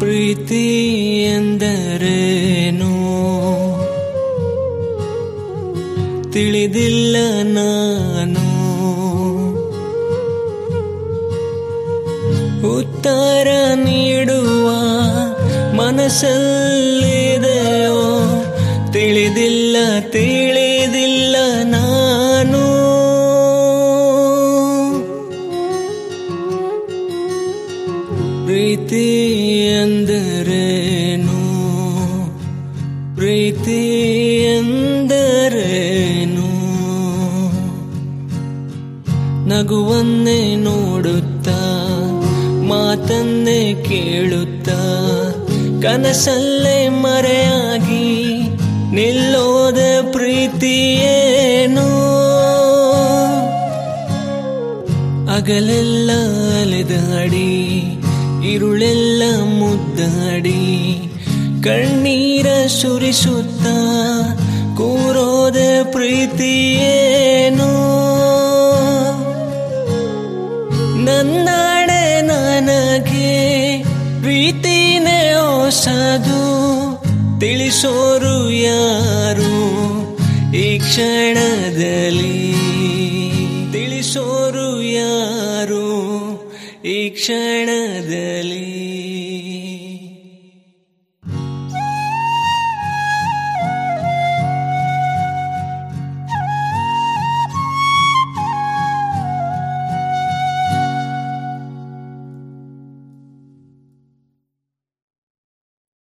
ಪ್ರೀತಿ ಎಂದರೇನು ತಿಳಿದಿಲ್ಲ ನಾನು. ಉತ್ತರ ನೀಡುವ ಮನಸ್ಸಲ್ಲಿದೆಯೋ ತಿಳಿದಿಲ್ಲ ನಾನು. ಪ್ರೀತಿ ಎಂದರೇನು ಪ್ರೀತಿ ಎಂದರೇನು. ನಗುವನ್ನೇ ನೋಡುತ್ತಾ ಮಾತನ್ನೇ ಕೇಳುತ್ತಾ ಕನಸಲ್ಲೇ ಮರೆಯಾಗಿ ನಿಲ್ಲೋದ ಪ್ರೀತಿಯೇನು. ಹಗಲೆಲ್ಲ ಅಲೆದಾಡಿ ಇರುಳೆಲ್ಲ ಮುದ್ದಾಡಿ ಕಣ್ಣೀರ ಸುರಿಸುತ್ತ ಕೂರೋದ ಪ್ರೀತಿಯೇನು. ನನ್ನಾಡೆ ನನಗೆ ಪ್ರೀತಿನೇ ಹೊಸದು ತಿಳಿಸೋರು ಯಾರು ಈ ಕ್ಷಣದಲ್ಲಿ. ತಿಳಿಸೋರು ಯಾರು ಈ ಕ್ಷಣದಲ್ಲಿ.